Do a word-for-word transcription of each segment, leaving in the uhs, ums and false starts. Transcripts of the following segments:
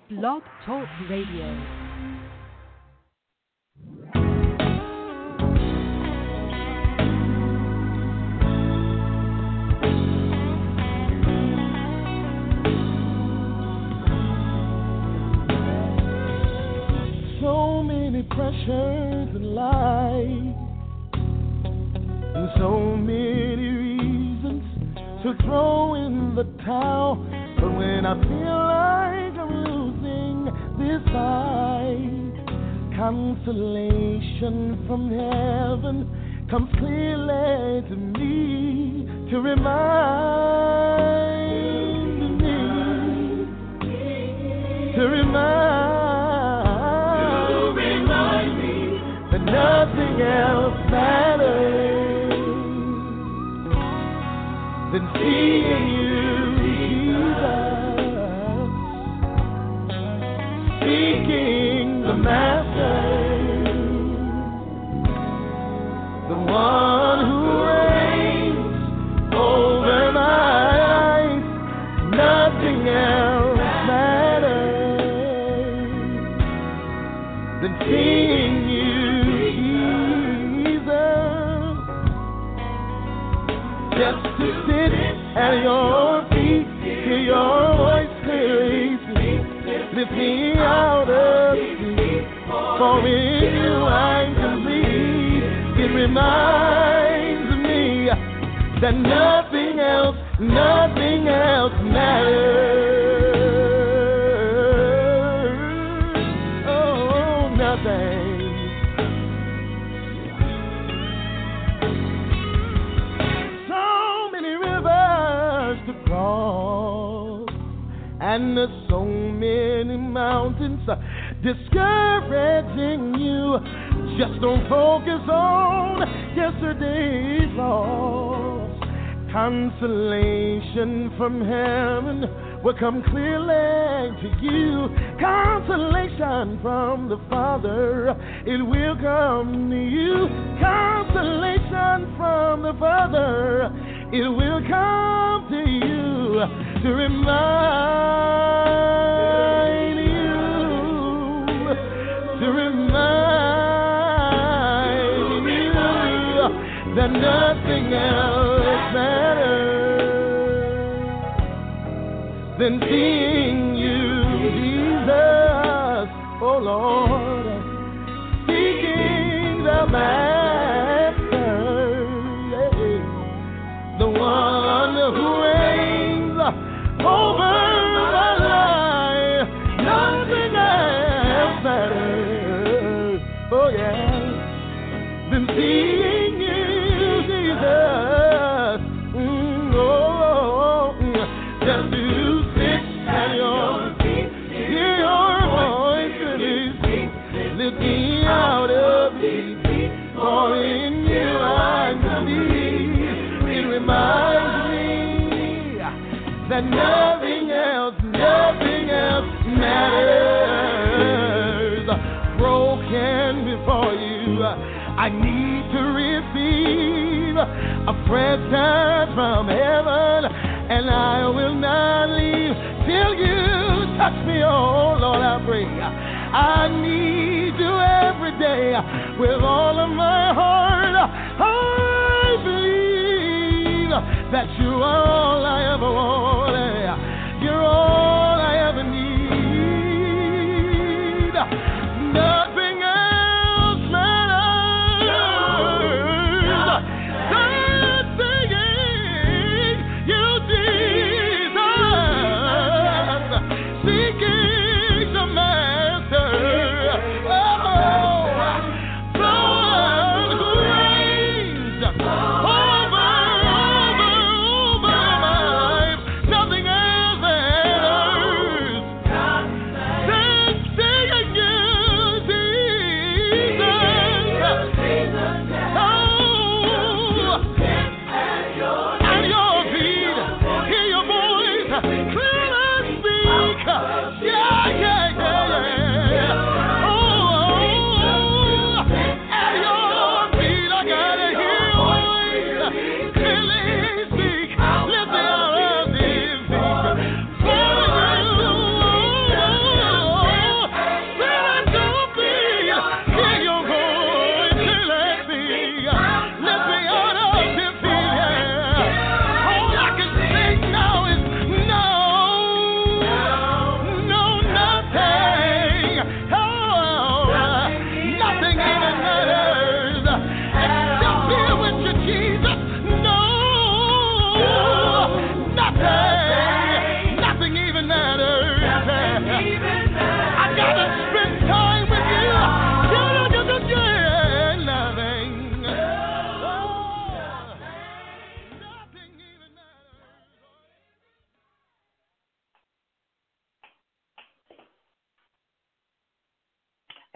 Blog Talk Radio. So many pressures in life, and so many reasons to throw in the towel. But when I feel like I'm losing this fight, consolation from heaven comes clearly to me to remind me, to remind, to remind me that nothing else matters than seeing you. Seeking the Master, the one who reigns over my life. Nothing else matters than seeing you, Jesus. Just to sit at your feet, hear your voice clearly speak. Lift me out of sleep, for in you I'm complete. It reminds me that nothing else, nothing else matters. Oh, nothing. So many rivers to cross, and there's so many mountains uh, discouraging you. Just don't focus on yesterday's loss. Consolation from heaven will come clearly to you. Consolation from the Father, it will come to you. Consolation from the Father, it will come to you to remind you, to remind you that nothing else matters than seeing you, Jesus, oh Lord, seeking the Master, the one who reigns over my life. Nothing else matters, oh yeah, than seeing you, Jesus. Mm, oh, just to sit at your feet, hear your voice really speak. Lift me out of deep, for in you I'm complete. It reminds me that nothing else, nothing else matters. Broken before you, I need to receive a fresh touch from heaven, and I will not leave till you touch me, oh Lord, I pray. I need you every day with all of my heart. I believe that you are all I ever wanted. You're all I ever need. Nothing else matters. Seeing you, Jesus. Seeking the Master. Oh, the one who reigns over, over, over my life. Nothing else matters.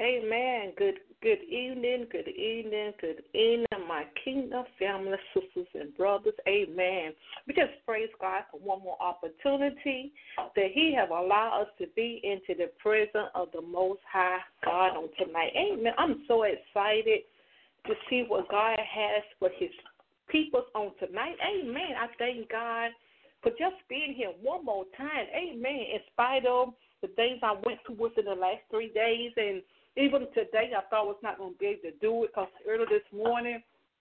Amen. Good good evening, good evening, good evening, my kingdom family, sisters and brothers. Amen. We just praise God for one more opportunity that He have allowed us to be into the presence of the Most High God on tonight. Amen. I'm so excited to see what God has for His people on tonight. Amen. I thank God for just being here one more time. Amen. In spite of the things I went through within the last three days, and even today, I thought I was not going to be able to do it because early this morning,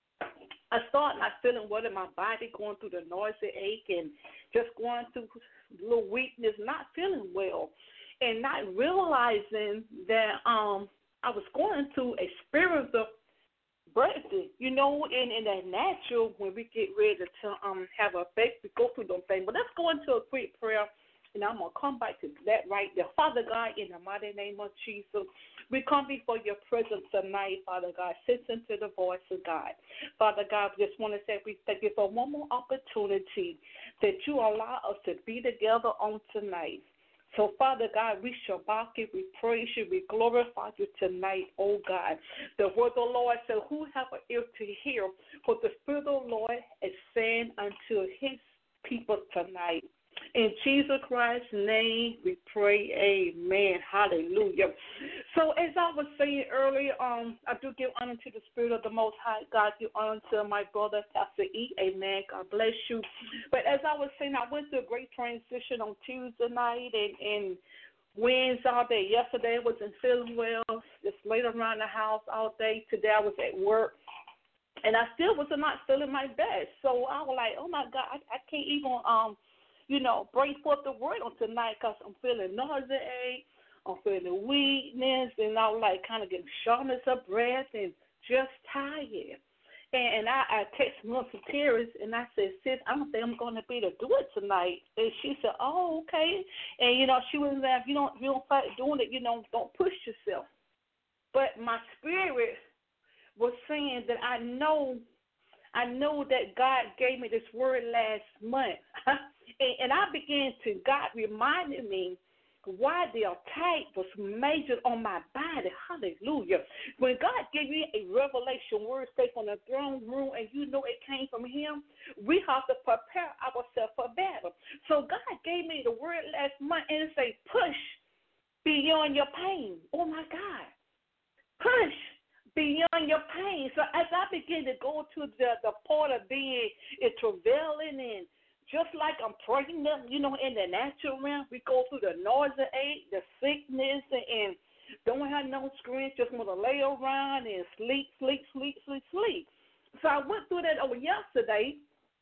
I started not feeling well in my body, going through the noisy ache and just going through a little weakness, not feeling well, and not realizing that um I was going through a spiritual breakthrough. You know, in, in that natural, when we get ready to um have a faith, we go through those things. But let's go into a quick prayer. And I'm going to come back to that right there. Father God, in the mighty name of Jesus, we come before your presence tonight, Father God. Listen to the voice of God. Father God, we just want to say we thank you for one more opportunity that you allow us to be together on tonight. So, Father God, we shall back you, we praise you, we glorify you tonight, oh God. The word of the Lord said, who have an ear to hear what the Spirit of the Lord is saying unto his people tonight. In Jesus Christ's name, we pray, amen. Hallelujah. So as I was saying earlier, um, I do give honor to the Spirit of the Most High God. Give honor to my brother, Pastor E. Amen. God bless you. But as I was saying, I went through a great transition on Tuesday night and, and Wednesday all day. Yesterday I wasn't feeling well. Just laid around the house all day. Today I was at work. And I still was not feeling my best. So I was like, oh, my God, I, I can't even um. you know, bring forth the word on tonight because I'm feeling nauseated, I'm feeling weakness, and I'm like kind of getting shortness of breath and just tired. And, and I, I texted Melissa Terrace, and I said, sis, I don't think I'm going to be able to do it tonight. And she said, oh, okay. And, you know, she was like, if you don't, if you don't fight doing it, you know, don't push yourself. But my spirit was saying that I know I know that God gave me this word last month. and, and I began to, God reminded me why the attack was measured on my body. Hallelujah. When God gave you a revelation word, say from the throne room, and you know it came from him, we have to prepare ourselves for battle. So God gave me the word last month, and it say, push beyond your pain. Oh, my God. Push beyond your pain. So as I begin to go to the, the part of being it travailing, and just like I'm pregnant, you know, in the natural realm, we go through the nausea, the sickness, and, and don't have no screen, just want to lay around and sleep, sleep, sleep, sleep, sleep. So I went through that over yesterday,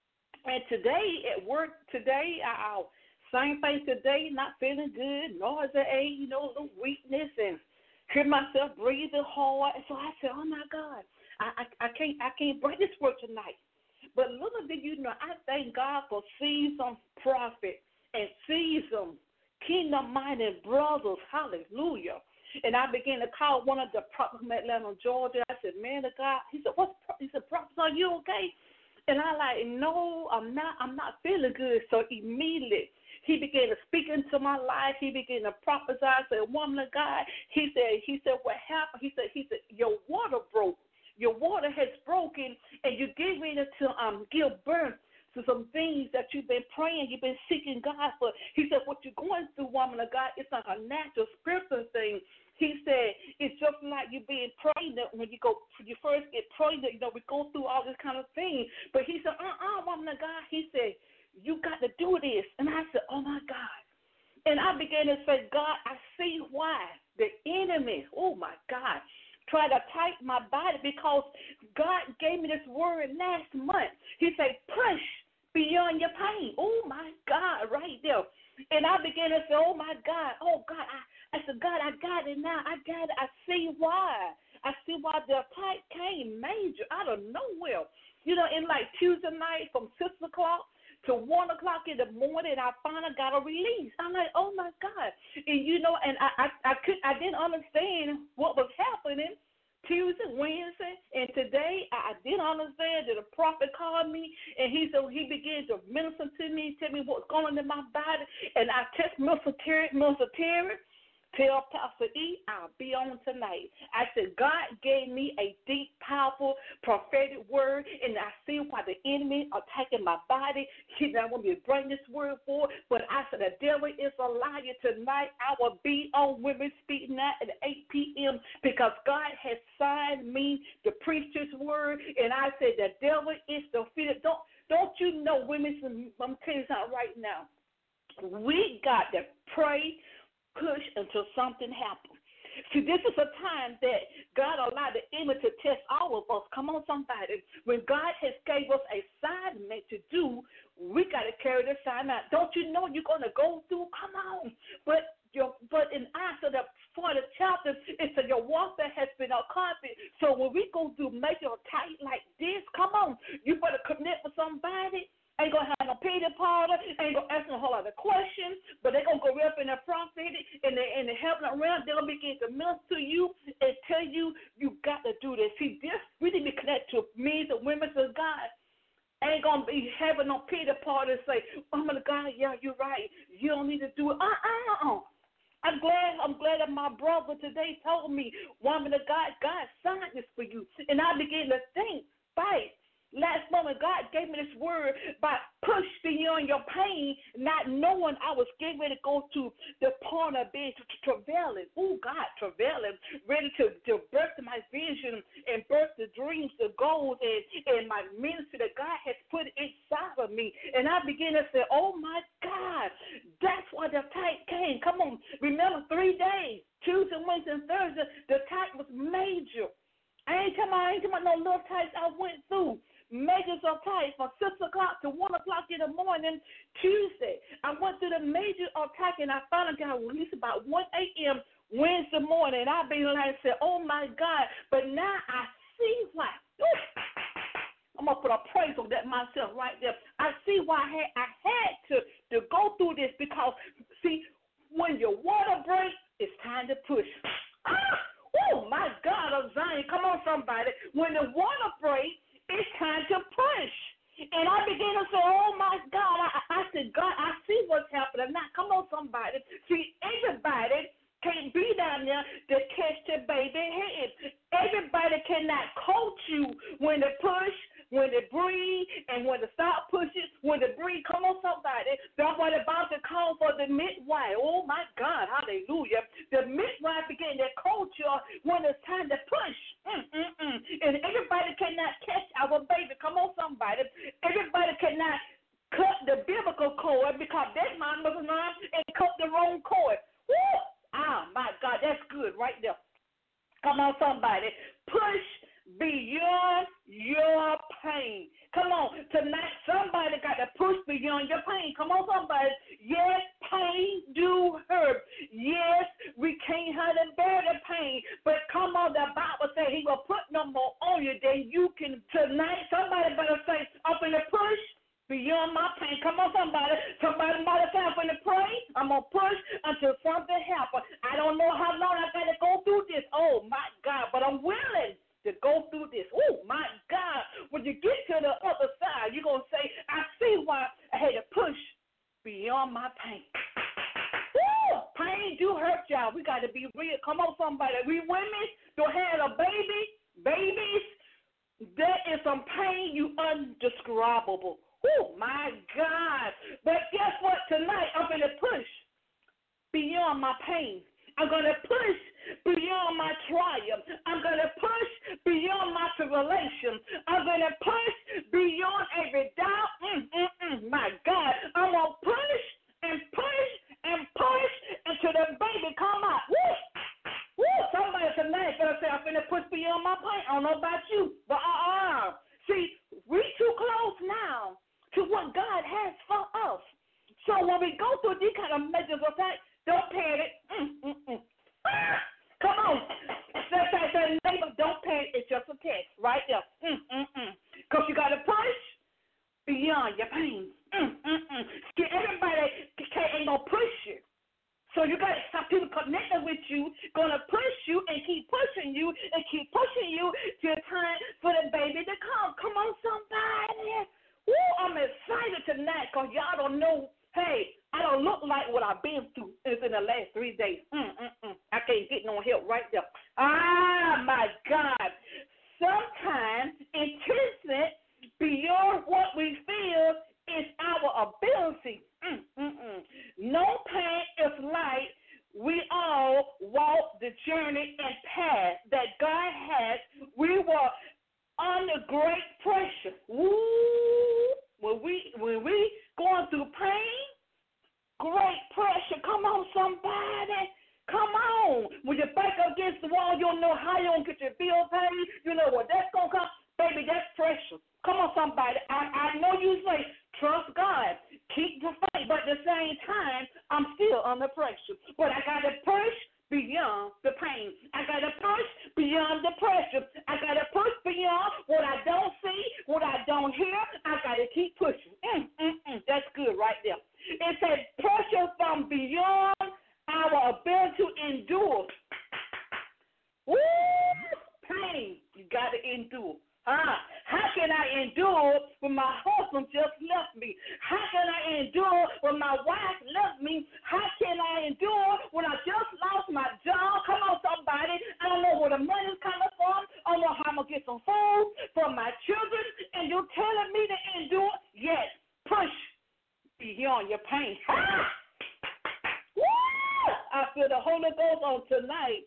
and today at work, today, I, same thing today, not feeling good, nausea, you know, a little weakness, and hear myself breathing hard. And so I said, oh, my God, I, I, I can't I can't bring this word tonight. But little did you know, I thank God for seasoned prophet and seasoned kingdom-minded brothers. Hallelujah. And I began to call one of the prophets from Atlanta, Georgia. I said, man of God. He said, what's he said, prophet, are you okay? And I like, no, I'm not. I'm not feeling good. So immediately, he began to speak into my life. He began to prophesy. I said, woman of God. He said, he said, what happened? He said, he said, your water broke. Your water has broken, and you're getting ready to um give birth to some things that you've been praying, you've been seeking God for. He said, what you're going through, woman of God, it's like a natural spiritual thing. He said, it's just like you being pregnant when you go, when you first get pregnant, you know, we go through all this kind of thing. But he said, uh-uh, woman of God. He said, you got to do this. And I said, oh, my God. And I began to say, God, I see why the enemy, oh, my God, try to attack my body, because God gave me this word last month. He said, push beyond your pain. Oh, my God, right there. And I began to say, oh, my God, oh, God. I, I said, God, I got it now. I got it. I see why. I see why the attack came major out of nowhere. You know, in like Tuesday night from six o'clock to one o'clock in the morning, I finally got a release. I'm like, oh, my God. And, you know, and I, I, I, could, I didn't understand what was happening Tuesday, Wednesday, and today I, I didn't understand that a prophet called me, and he said he began to minister to me, tell me what's going on in my body, and I text Mister Terry, Mister Terry, Tell Pastor E I'll be on tonight. I said, God gave me a deep, powerful, prophetic word, and I see why the enemy attacking my body. He doesn't want me to bring this word forward, but I said, the devil is a liar. Tonight I will be on Women Speak Now at eight p.m. because God has signed me to preach this word, and I said, the devil is defeated. Don't, don't you know, women, I'm telling you something right now. We got to pray, push until something happens. See, this is a time that God allowed the enemy to test all of us. Come on, somebody. When God has gave us a assignment to do, we got to carry the assignment out. Don't you know you're going to go through? Come on. But your, but in after the fortieth chapter, it said your warfare has been accomplished. So when we go through major attack like this, come on, you better connect with somebody. Ain't gonna have no pity party, ain't gonna ask no whole lot of questions, but they're gonna go up in the prophetic and they and they helping around, they're gonna begin to minister to you and tell you you got to do this. See, this we need to be connected to men and women of God. Ain't gonna be having no pity party and say, oh my God, yeah, you're right. You don't need to do it. Uh-uh. I'm glad I'm glad that my brother today told me, woman of God, God signed this for you. And I began to think, fight. Last moment, God gave me this word by push beyond your pain, not knowing I was getting ready to go to the point of being travailing. Oh, God, travailing, ready to, to birth my vision and birth the dreams, the goals, and, and my ministry that God has put inside of me. And I began to say, oh, my God, that's why the attack came. Come on, remember three days, Tuesday, Wednesday, and Thursday, the attack was major. I ain't talking about, I ain't talking about no little attacks I went through. Major attack from six o'clock to one o'clock in the morning Tuesday. I went through the major attack, and I finally got released about one a.m. Wednesday morning. And I be like, said, oh, my God. But now I see why. Ooh, I'm going to put a praise on that myself right there. I see why I had, I had to, to go through this because, see, when your water breaks, it's time to push. Ah, oh, my God of Zion. Come on, somebody. When the water breaks, it's time to push. And I began to say, oh, my God. I, I said, God, I see what's happening now. Come on, somebody. See, everybody can't be down there to catch the baby head. Everybody cannot coach you when to push, when to breathe, and when to stop pushing, when to breathe. Come on, somebody. That's what about to call for the midwife. Oh, my God. Hallelujah. The midwife began to coach you when it's time to push. Mm-mm-mm. And everybody cannot catch our baby. Come on, somebody. Everybody cannot cut the biblical cord because that man was around and cut the wrong cord. Woo! Ah, my God, that's good right there. Come on, somebody. Push beyond your pain. Come on. Tonight, somebody got to push beyond your pain. Come on, somebody. Yes, pain do hurt. Yes, we can't hardly bear the pain. But come on, the Bible says he will put no more on you than you can. Tonight, somebody better say, up in the push beyond my pain. Come on, somebody. Somebody might have said, I'm going to pray. I'm going to push until something happens. I don't know how long I got to go through this. Oh, my God. But I'm willing to go through this. Oh, my God. When you get to the other side, you're going to say, I see why I had to push beyond my pain. Woo! Pain do hurt, y'all. We got to be real. Come on, somebody. We women don't have a baby, babies. There is some pain you undescribable. Oh, my God. But guess what? Tonight, I'm going to push beyond my pain. I'm going to push beyond my triumph. I'm going to push beyond my tribulation. I'm going to push beyond every doubt. Mm, mm, mm, my God. I'm going to push and push and push until the baby come out. Woo! Woo! Somebody tonight better say, I'm going to push beyond my pain. I don't know about you, but uh-uh. See, we too close now to what God has for us. So when we go through these kind of measures of fact, don't panic. Mm, mm, mm. Ah, come on. Say, say, say, neighbor, don't panic. It's just a test right there. Mm, mm, mm. Because you got to push beyond your pain. Mm, mm, mm. See, everybody can't, ain't going to push you. So you got to have people connected with you, going to push you and keep pushing you and keep pushing you till time for the baby to come. Come on, somebody. Woo, I'm excited tonight because y'all don't know, hey, I don't look like what I've been through in the last three days. Mm, mm, mm. can't get no help right there. Ah, my God. Sometimes intense beyond what we feel is our ability. Mm, mm, mm. No pain is light. We all walk the journey and path that God has. We were under great pressure. Woo! When we when we going through pain, great pressure. Come on, somebody. Come on. When you back up against the wall, you don't know how you're going to get your bill paid. You know what that's going to come. Baby, that's pressure. Come on, somebody. I, I know you say, trust God. Keep the faith. But at the same time, I'm still under pressure. But I got to push beyond the pain. I got to push beyond the pressure. I got to push beyond what I don't see, what I don't hear. I got to keep pushing. Mm, mm, mm. That's good right there. It says pressure from beyond our ability to endure. Woo! Pain. You got to endure. Huh? How can I endure when my husband just left me? How can I endure when my wife left me? How can I endure when I just lost my job? Come on, somebody. I don't know where the money's coming from. I don't know how I'm going to get some food for my children. And you're telling me to endure? Yes. Push beyond your pain. Ah! Woo! I feel the Holy Ghost on tonight.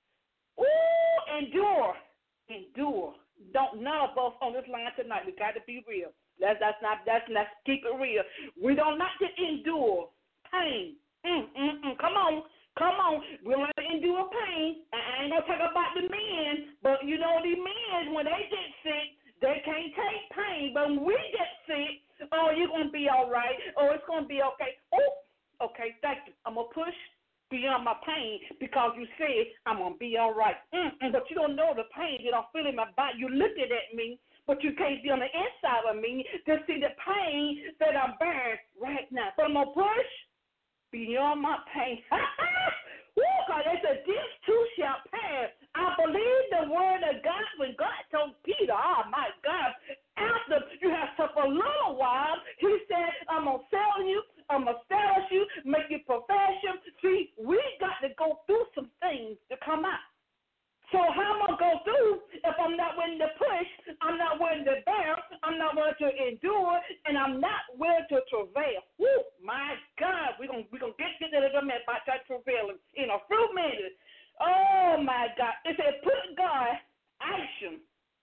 Woo! Endure. Endure. Don't none of us on this line tonight. We got to be real. Let's that's not that's let's keep it real. We don't like to endure pain. Mm, mm, mm. Come on, come on. We don't like to endure pain. I ain't gonna talk about the men, but you know the men when they get sick, they can't take pain. But when we get sick, oh, you're gonna be all right. Oh, it's gonna be okay. Oh, okay. Thank you. I'm gonna push beyond my pain because you said I'm going to be all right. Mm-mm, but you don't know the pain that I'm feeling in my body. You're looking at me, but you can't be on the inside of me to see the pain that I'm bearing right now. So I'm going to push beyond my pain. Woo, God, they said, this too shall pass. I believe the word of God when God told Peter, oh, my God, after you have suffered a little while, he said, I'm going to sell you, I'm going to establish you, make you profession. See, we got to go through some things to come out. So how am I going to go through if I'm not willing to push, I'm not willing to bear, I'm not willing to endure, and I'm not willing to travail? Woo, my God, we're going we're gonna get to that in a minute about that travailing in a few minutes. Oh, my God. It said put God action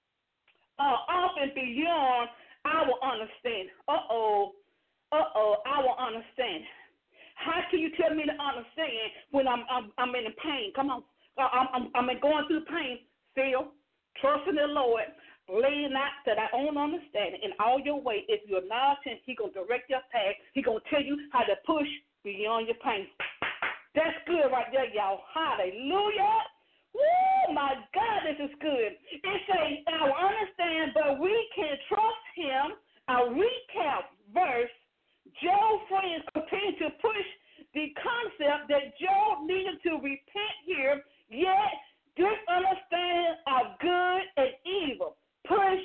uh, off and beyond our understanding. Uh-oh. Uh-oh, our understanding. How can you tell me to understand when I'm I'm, I'm in pain? Come on. I'm, I'm, I'm going through pain. Still, trust in the Lord. Lean not to thy own understanding. In all your way, if you acknowledge him, he's going to direct your path. He's going to tell you how to push beyond your pain. That's good right there, y'all. Hallelujah. Woo, my God, this is good. It says, I will understand, but we can trust him. A recap verse. Job friends continue to push the concept that Job needed to repent here, yet this understanding of good and evil. Push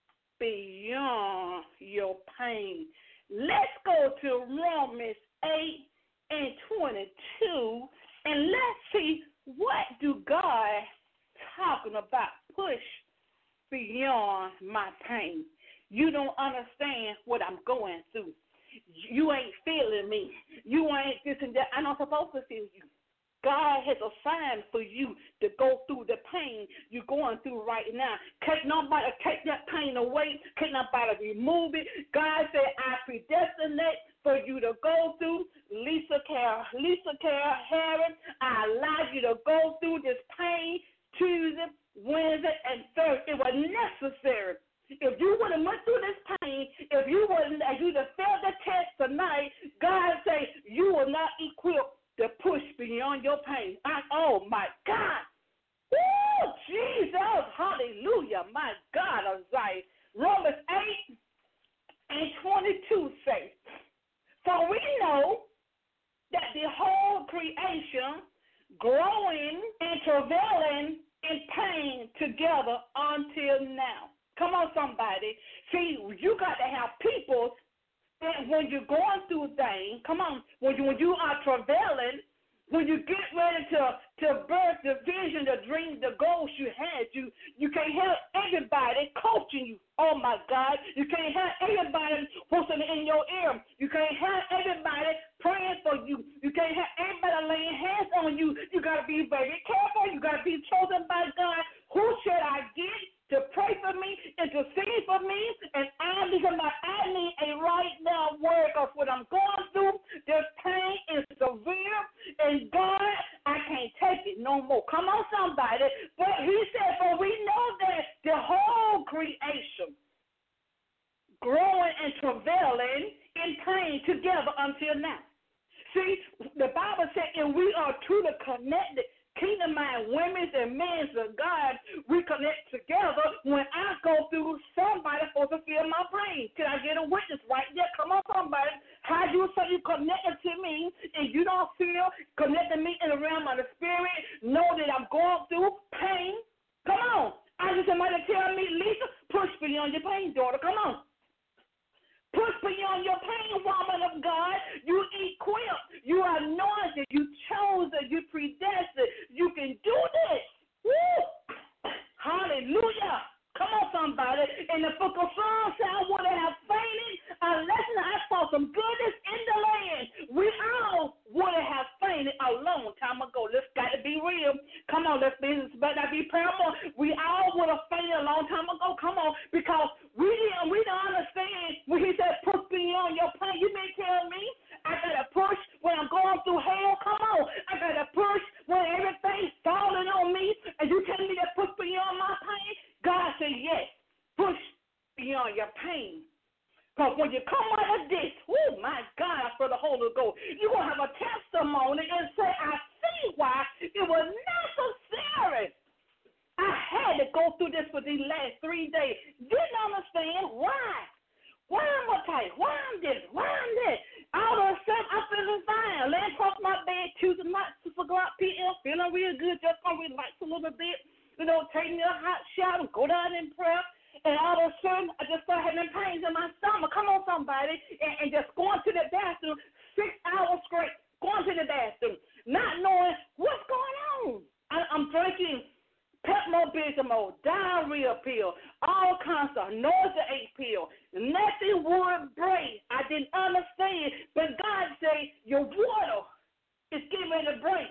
beyond your pain. Let's go to Romans eight and twenty-two, and let's see what do God talking about. Push beyond my pain. You don't understand what I'm going through. You ain't feeling me. You ain't this and that. I'm not supposed to feel you. God has a sign for you to go through the pain you're going through right now. Can't nobody take that pain away. Can't nobody remove it. God said, I predestinate for you to go through. Lisa Carr, Lisa Carr Harris, I allowed you to go through this pain Tuesday, Wednesday, and Thursday. It was necessary. If you would have went through this pain, if you wouldn't, if you'd have failed the test tonight, God say you will not equip to push beyond your pain. I, oh my God. Woo, Jesus, hallelujah, my God, Isaiah. Romans eight and twenty-two says, for we know that the whole creation growing and travailing in pain together until now. Come on, somebody. See, you got to have people that when you're going through things, come on, when you, when you are travailing, when you get ready to to birth the vision, the dream, the goals you had. You you can't have everybody coaching you. Oh my God. You can't have everybody whistling in your ear. You can't have everybody praying for you. You can't have everybody laying hands on you. You gotta be very careful. You gotta be chosen by God. Who should I get to pray for me, intercede for me, and I because I need a right now word of what I'm going through. This pain is severe, and God, I can't take it no more. Come on, somebody. But he said, for we know that the whole creation growing and travailing in pain together until now. See, the Bible said, and we are truly connected. Kingdom mind, women's and men's of God, we connect together when I go through somebody supposed to feel my brain. Can I get a witness right there? Come on, somebody. How you say you connected to me and you don't feel connected to me in the realm of the spirit, know that I'm going through pain? Come on. I just somebody tell me, Lisa, push beyond your pain, daughter. Come on. Push beyond your pain, woman of God. You equipped. You are anointed. You chosen. You predestined. You can do this. Woo! Hallelujah. Come on, somebody. In the book of Psalms, I would have fainted unless I saw some goodness in the land. We all would have fainted a long time ago. Let's got to be real. Come on, let's be, but not be parable. We all would have fainted a long time ago. Come on, because we didn't, we don't understand when he said push beyond your pain. You may tell me I got to push when I'm going through hell. Come on, I got to push when everything's falling on me, and you tell me to push beyond my pain. God said, yes, push beyond your pain. Because when you come out of this, oh, my God, for the Holy Ghost, you're going to have a testimony and say, I see why it was necessary. I had to go through this for these last three days. Didn't understand why. Why am I tight? Why am this? Why am this? All of a sudden, I'm feeling fine. Laying across my bed Tuesday night, six o'clock p m, feeling real good, just going to relax a little bit. You know, take me a hot shower, go down in prayer, and all of a sudden, I just started having pains in my stomach. Come on, somebody, and, and just going to the bathroom, six hours straight, going to the bathroom, not knowing what's going on. I, I'm drinking Pepto-Bismol, diarrhea pill, all kinds of nauseating pill. Nothing would break. I didn't understand, but God said, your water is getting ready to break.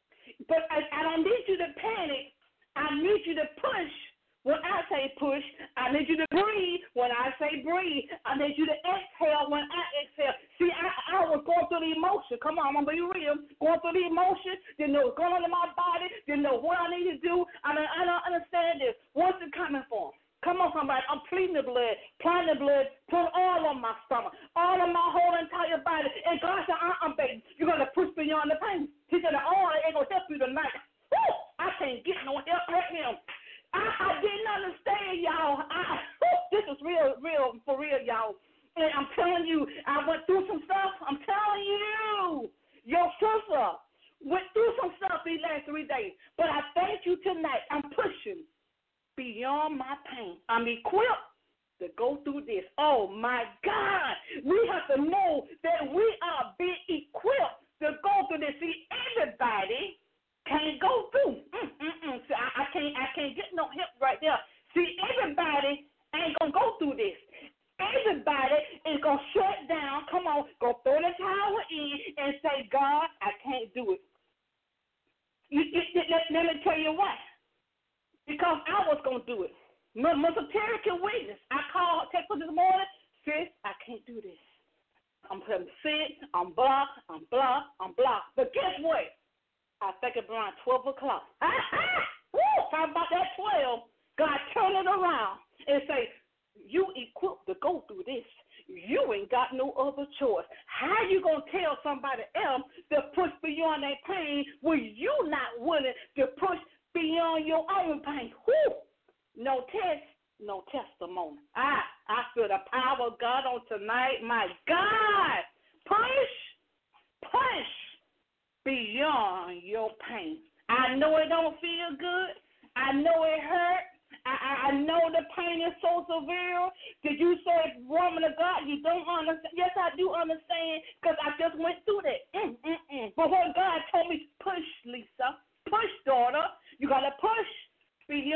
But I, I don't need you to panic. I need you to push when I say push. I need you to breathe when I say breathe. I need you to exhale when I exhale. See, I, I was going through the emotion. Come on, I'm going to be real. Going through the emotion. Didn't know what's going on in my body. Didn't know what I need to do. I don't, I don't understand this. What's it coming from? Come on, somebody. I'm pleading the blood, applying the blood, put all on my stomach, all on my whole entire body. And God said, uh-uh, baby, you're going to push beyond the pain. He said, the oil ain't going to help you tonight. Woo! I can't get no help right now. I, I didn't understand, y'all. I, woo, this is real, real, for real, y'all. And I'm telling you, I went through some stuff. I'm telling you, your sister went through some stuff these last three days. But I thank you tonight. I'm pushing beyond my pain. I'm equipped to go through this. Oh, my God. We have to know that we are being equipped to go through this. See, everybody can't go through. Mm-mm-mm. See, I, I can't I can't get no help right there. See, everybody ain't going to go through this. Everybody is going to shut down. Come on, go throw the towel in and say, God, I can't do it. You, you, let, let me tell you why. Because I was going to do it. Mister Terry can witness. I called, text her this morning, sis, I can't do this. I'm sick, I'm blocked, I'm blocked, I'm blocked. But guess what? I think it's around twelve o'clock. Woo! Talk about that twelve. God turn it around and say, you equipped to go through this. You ain't got no other choice. How you going to tell somebody else to push beyond that pain when you not willing to push beyond your own pain? Woo! No test, no testimony. I, I feel the power of God on tonight. My God. Push, push beyond your pain. I know it don't feel good. I know it hurt. I, I know the pain is so severe. Did you say, woman of God, you don't understand? Yes, I do understand because I just went through that. Mm, mm, mm. But when God told me to push, Lisa, push.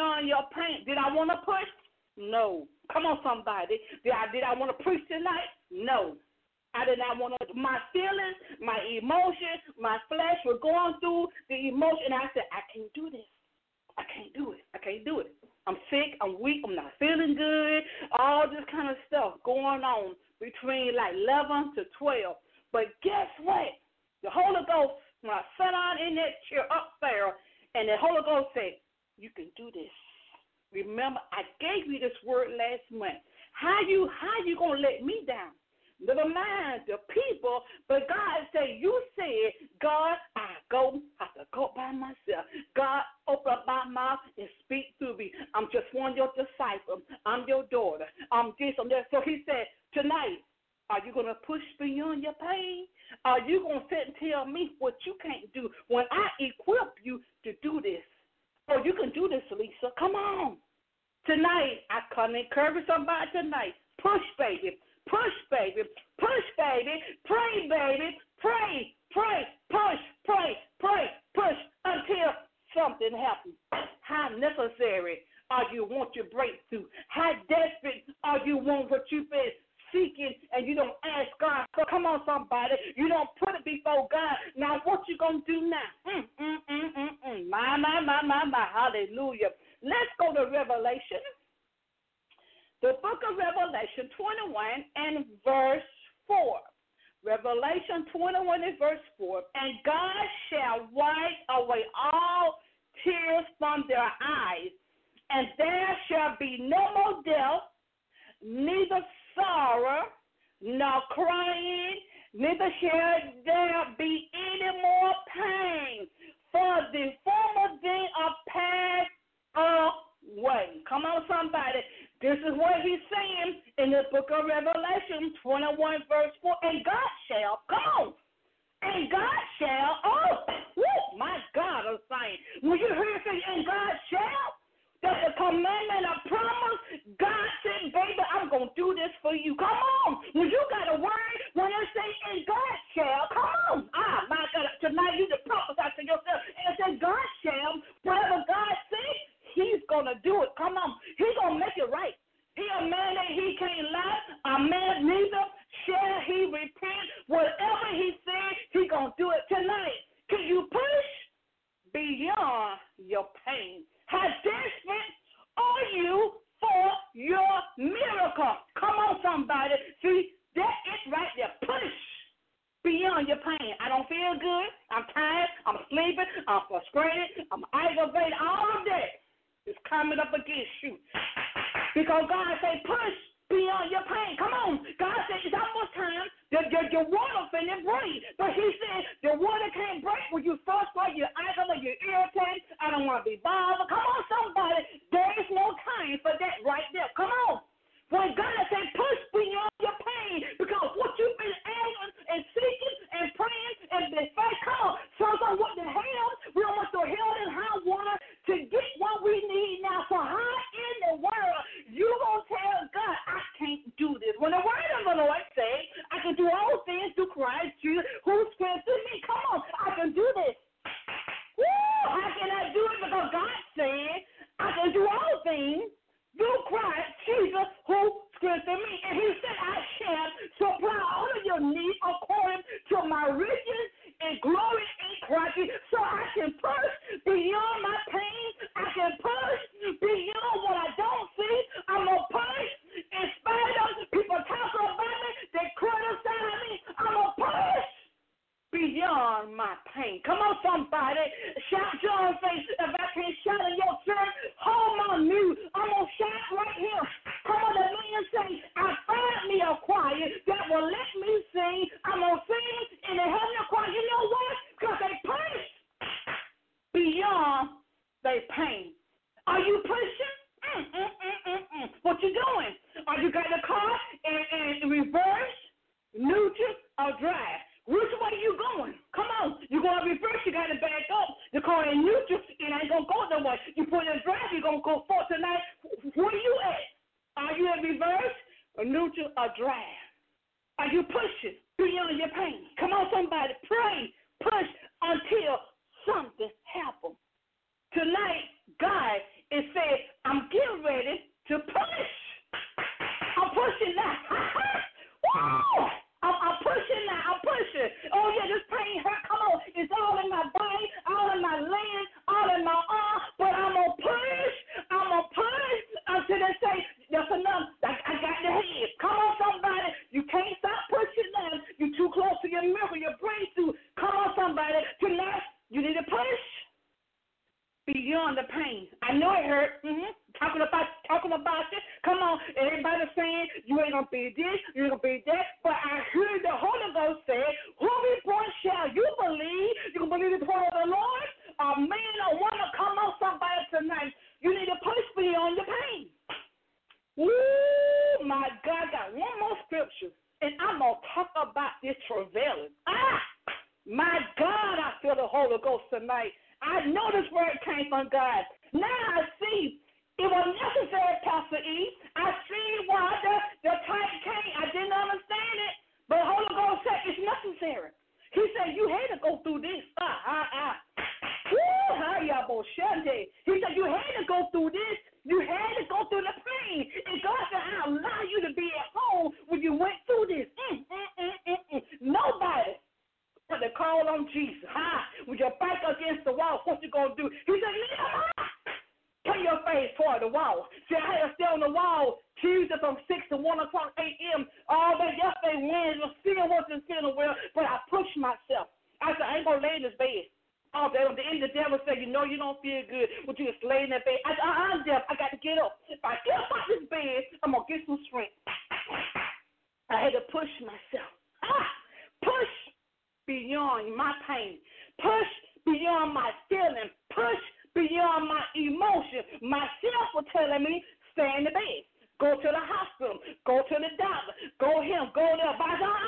beyond your pain. Did I want to push? No. Come on, somebody. Did I, did I want to preach tonight? No. I did not want to. My feelings, my emotions, my flesh were going through the emotion. I said, I can't do this. I can't do it. I can't do it. I'm sick. I'm weak. I'm not feeling good. All this kind of stuff going on between like eleven to twelve. But guess what? The Holy Ghost, when I sat down in that chair up there, and the Holy Ghost said, you can do this. Remember, I gave you this word last month. How you how you going to let me down? Never mind the people, but God said, you said, God, I go, have to go by myself. God, open up my mouth and speak through me. I'm just one of your disciples. I'm your daughter. I'm this, I'm that. So he said, tonight, are you going to push beyond your pain? Are you going to sit and tell me what you can't do when I equip you to do this? Oh, you can do this, Lisa. Come on. Tonight, I come and encourage somebody tonight. Push, baby. Push, baby. Push, baby. Pray, baby. Pray, pray, push, pray, pray, push until something happens. How necessary are you want your breakthrough? How desperate are you want what you've been seeking and you don't ask God? So come on, somebody. You don't put it before God. Now, what you going to do now? Mm, mm, mm, mm, mm. My, my, my, my, my. Hallelujah. Let's go to Revelation. The book of Revelation twenty-one and verse four. Revelation twenty-one and verse four. And God shall wipe away all tears from their eyes, and there shall be no more death, neither sorrow, nor crying, neither shall there be any more pain, for the former things are passed away. Come on, somebody. This is what he's saying in the book of Revelation twenty-one, verse four. And God shall, come on, and God shall, oh, woo, my God, I'm saying. When you hear it say, and God shall, that's a commandment, a promise. God said, baby, I'm going to do this for you. Come on. When you got a word, when they say, and God shall, come on. Ah, my God, tonight you just prophesy to yourself and say, God shall, whatever God says, he's going to do it. Come on. He's going to make it right. He a man that he can't lie. A man neither shall he repent. Whatever he said, he going to do it tonight. Can you push beyond your pain? How desperate are you for your miracle? Come on, somebody. See, that is right there. Push beyond your pain. I don't feel good. I'm tired. I'm sleeping. I'm frustrated. I'm aggravated. All of that is coming up against you. Because God said, push beyond your pain. Come on. God said, it's almost time that your, your water finna break. But he said, the water can't break when you frustrated, you're aggravated, you're irritated. I don't want to be bothered. Come on, somebody. There is no time for that right there. Come on. When God said, push beyond your pain, because what you've been asking and seeking and praying and been faith, come on. So, so what the hell? We want the hell and high water to get what we need now. So how in the world you going to tell God, I can't do this? When the word of the Lord says, I can do all things through Christ Jesus who strengthens me. Come on, I can do this. Woo! How can I do it? Because God said, I can do all things through Christ Jesus who strengthens me. And he said, I shall supply all of your needs according to my riches and glory in Christ. So I can push beyond my pain. I can push beyond what I don't see. I'm going to push in spite of people talking about me. They criticize me. I'm going to push beyond my pain. Come on, somebody. Shout your face. If I can't shout in your church, hold my mute. I'm going to shout right here. Come on, the man say, I find me a choir that will let me sing. I'm going to sing in the heavenly choir. You know what? Because they push beyond their pain. Are you pushing? Mm, mm, mm, mm, mm. What you doing? Are you got the car in, in reverse, neutral, or drive? Which way you going? Come on. You going to reverse, you got to back up. The car in neutral, it ain't going to go no way. You put it in drive, you're going to go forward tonight. Where you at? Are you in reverse, or neutral, or drive? Are you pushing beyond your pain? Come on, somebody. Pray. Push until something happens. Tonight, God is saying, beyond the pain. I know it hurt. Mm-hmm. Talking about talking about it. Come on, everybody saying you ain't gonna be this, you ain't gonna be that. But I heard the Holy Ghost say, "Who report shall you believe? You can believe the report of the Lord. A man or woman, come on, somebody tonight. You need to push beyond the pain." Woo, my God, I got one more scripture, and I'm gonna talk about this travailing. Ah, my God, I feel the Holy Ghost tonight. I know this word came from God. Now I see it was necessary, Pastor E. I see why the, the time came. I didn't understand it, but Holy Ghost said it's necessary. He said you had to go through this. Ah, ah, ah. Woo, he said you had to go through this. You had to go through the pain. And God said, I allow you to be at home when you went through this. Mm, mm, mm, mm, mm. Nobody put the call on Jesus. Huh? When you're back against the wall, what you going to do? He said, Nehemiah, put your face toward the wall. See, I had to stay on the wall Tuesday from six to one o'clock a m all day yesterday, Wednesday, still wasn't feeling well, but I pushed myself. I said, I ain't going to lay in this bed. All day. On the end, the devil said, you know you don't feel good, but you just lay in that bed. I said, I'm deaf. I got to get up. If I get up out this bed, I'm going to get some strength. I had to push myself. Ah, push beyond my pain. Push beyond my feeling. Push beyond my emotion. Myself was telling me, stay in the bed. Go to the hospital. Go to the doctor. Go here. Go there. But I said,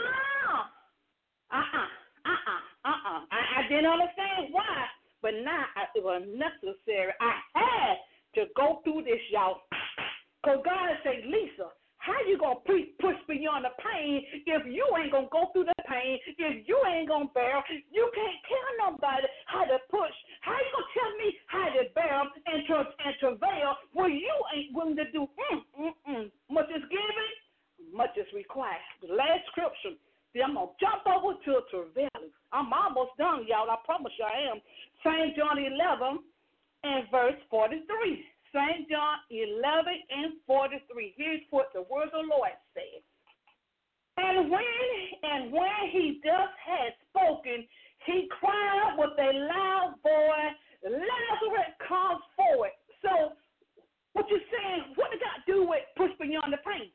uh-uh. Uh-uh. Uh-uh, uh-uh. I, I didn't understand why, but now I, it was necessary. I had to go through this, y'all. Because God said, Lisa, how you going to push beyond the pain if you ain't going to go through the pain, if you ain't going to bear? You can't tell nobody how to push. How you going to tell me how to bear and, to, and travail when you ain't willing to do mm, mm, mm. Much is given, much is required. The last scripture. I'm going to jump over to travailing. I'm almost done, y'all. I promise you I am. Saint John eleven and verse forty-three. Saint John eleven and forty-three. Here's what the word of the Lord said. And when, and when he thus had spoken, he cried out with a loud voice, Lazarus, come forward. So what you're saying, what does that do with push beyond the pain?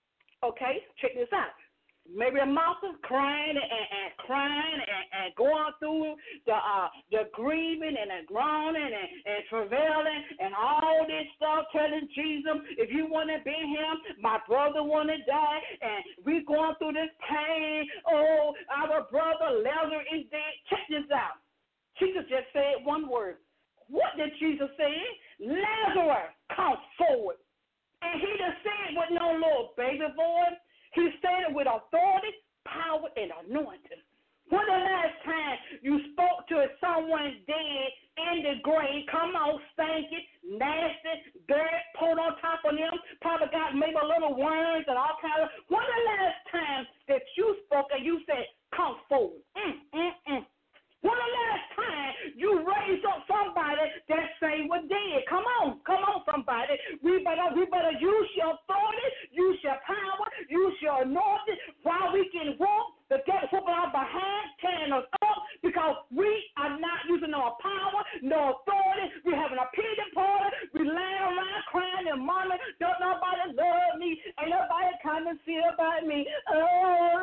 Okay, check this out. Maybe a mouth crying and, and crying and, and going through the uh, the grieving and the groaning and, and travailing and all this stuff, telling Jesus, if you want to be him, my brother want to die, and we going through this pain. Oh, our brother Lazarus is dead. Check this out. Jesus just said one word. What did Jesus say? Lazarus, come forward. And he just said with no little baby voice. He said it with authority, power, and anointing. When the last time you spoke to someone dead in the grave, come on, stinky, nasty, dirt poured on top of them, probably got maybe a little worms and all kinds of. When the last time that you spoke and you said, come forward? Mm, mm, mm. When the last time you raised up somebody that say was dead? Come on, come on, somebody. We better, we better use your authority, use your power, use your anointing while we can walk. The devil whooping our behind, tearing us up, because we are not using no power, no authority. We're having a pity party. We laying around crying and murmuring. Don't nobody love me. Ain't nobody come and see about me. Oh,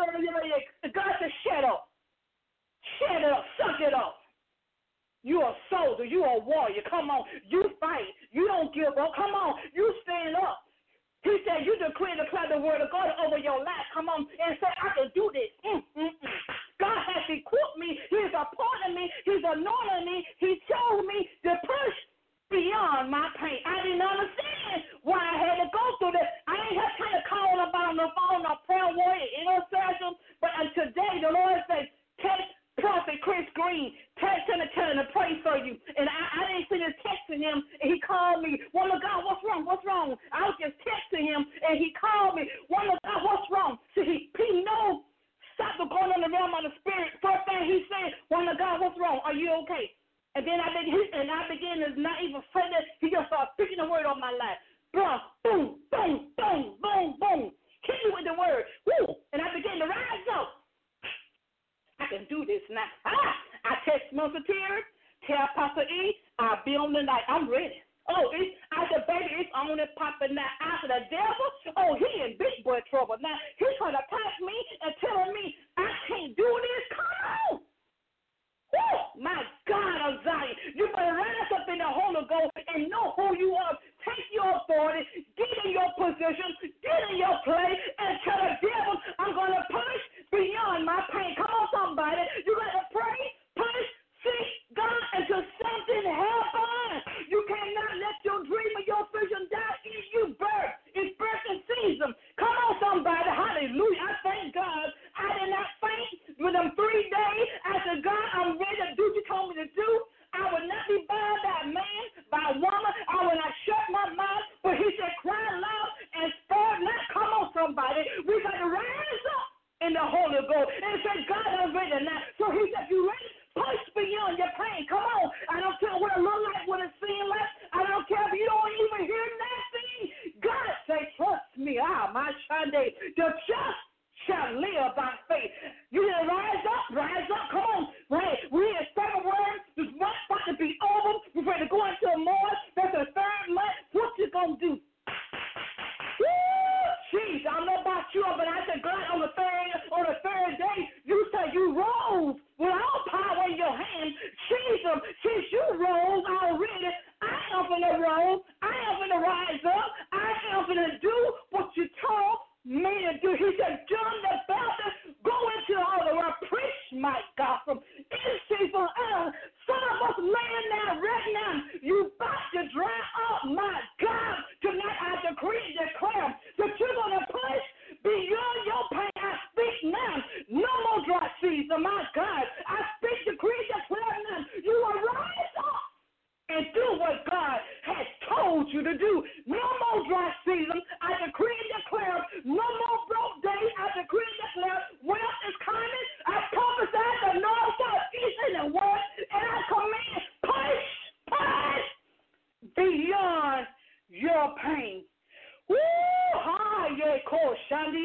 God said, shut up. Shut it up. Suck it up. You a soldier. You a warrior. Come on. You fight. You don't give up. Come on. You stand up. He said, you decree and declare the word of God over your life. Come on and say, I can do this. Mm, mm, mm. God has equipped me. He's appointed me. He's anointed me. He told me to push beyond my pain. I didn't understand why I had to go through this. I ain't have time to call about on the phone or prayer warrior intercession. But uh, today the Lord says, take Prophet Chris Green, text him and tell him to pray for you. And I, I didn't see this texting him, and he called me. Woman of God, what's wrong? What's wrong? I was just texting him, and he called me. Woman of God, what's wrong? So he, he knows something going on in the realm of the spirit. First thing he said, woman of God, what's wrong? Are you okay? And then I began, and I began to not even say that. He just started speaking the word on my life. Boom, boom, boom, boom, boom, boom. Hit me with the word. Woo! And I began to rise up. I can do this now. Ah, I text Mister Terry, tell Pastor E, baby, I'll be on the night. I'm ready. Oh, it's, I said, baby, it's on and popping now. After the devil, oh, he in big boy trouble. Now, he's trying to attack me and telling me I can't do this. Come on. Oh, my God of Zion. You better rise up in the Holy Ghost and know who you are. Take your authority, get in your position, get in your place, and tell the devil, I'm going to push beyond my pain. Come on, somebody. You got to pray, push, seek God until something happens. You cannot let your dream or your vision die in you. Birth. It's birthing season. Come on, somebody. Hallelujah. I thank God. I did not faint with them three days. I said, God, I'm ready to do what you told me to do. I will not be bound by a man, by a woman. I will not shut my mouth. But he said, cry loud and spare not. Come on, somebody. We got to rise up in the Holy Ghost and say, God, I'm ready now. So he said, you ready? Push beyond your pain. Come on. I don't care what it look like, what it seems like. I don't care if you don't even hear nothing. God say, trust me. Ah, my Sunday. The just shall live by faith. You need to rise up, rise up. Come on. Right. We in seven words. This month about to be over. We're ready to go into a more. That's the third month. What you going to do? Woo! Jeez, I don't know about you, but I said, God, on the third, on the third day, you said you rose with all power in your hand. Jesus, since you rose already, I am going to rise. I am going to rise up. I am going to do what you told me to do. He said, John the Baptist, go into all the world, preach my gospel. It's people, uh, some of us laying down right now, you about to dry up, my God. Tonight I decree and declare that you're going to push beyond your pain. I speak now. No more dry season, my God. I speak, decree, and declare now. You will rise up and do what God has told you to do. No more dry season. I decree and declare no more broke days. I decree and declare wealth is coming. I prophesy the north, south, east, and the west, and I command push, push beyond your pain. Woo! Hi, yeah, cool.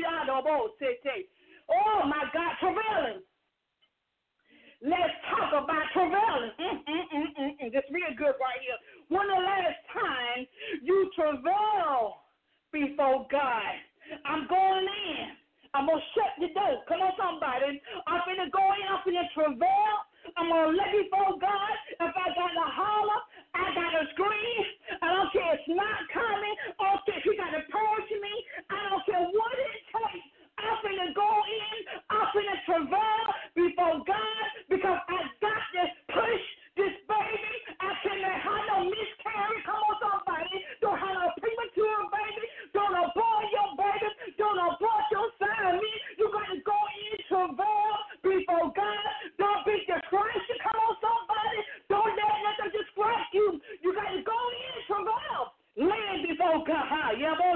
Oh my God, travailing. Let's talk about travailing. Mm, mm, mm, mm, mm. That's real good right here. When the last time you travail before God? I'm going in. I'm going to shut the door. Come on, somebody. I'm going to go in. I'm going to travail. I'm going to let before God. If I got to holler, I got to scream. I don't care if it's not coming. I don't care if you got to purge me. I don't care what it takes. I'm going to go in. I'm going to travail before God because I got to push this baby. I cannot have no miscarriage. Come on, somebody. Don't have no premature baby. Don't abort your baby. Don't abort your son. You got to go in, travail before God. Don't be distracted. Come on, somebody. Don't let nothing distract you. You got to go in, travail. Land before God.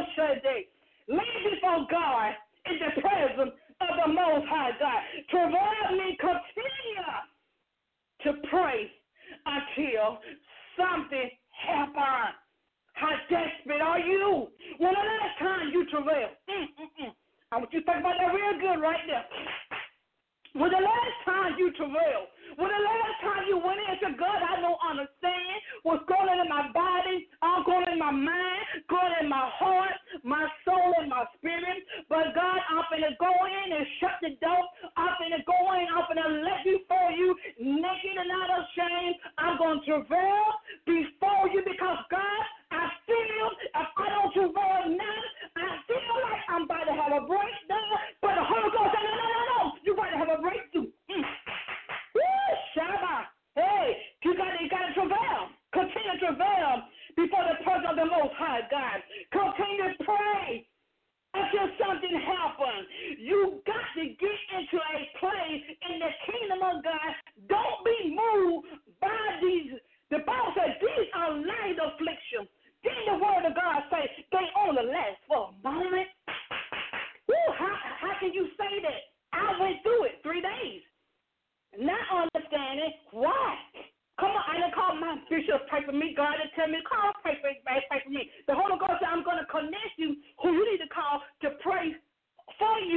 Land before God in the presence of the Most High God. Travail me, continue to pray until something happens. How desperate are you? When the last time you travail? Mm, mm, mm. I want you to think about that real good right there. When the last time you travail? When the last time you went into God, I don't understand what's going on in my body, all going in my mind, going in my heart, my soul, and my spirit. But God, I'm going to go in and shut the door. I'm going to go in. I'm going to let before you, naked and not ashamed. I'm going to travail before you because, God, I feel if I don't travail now, I feel like I'm about to have a breakdown. But the Holy Ghost said, no, no, no, no. You're about to have a breakthrough. Mm. Woo, Shabbat. Hey, you got you got to travail. Continue to travail before the presence of the Most High God. Continue to pray until something happens. You got to get into a place in the kingdom of God. Don't be moved by these. The Bible says these are light afflictions. Then the word of God says they only last for a moment. Woo, how, how can you say that? I went through it three days. Not understanding why. Come on, I didn't call my bishop pray for me. God didn't tell me to call, pray for, pray for me. The Holy Ghost said, I'm going to connect you who you need to call to pray for you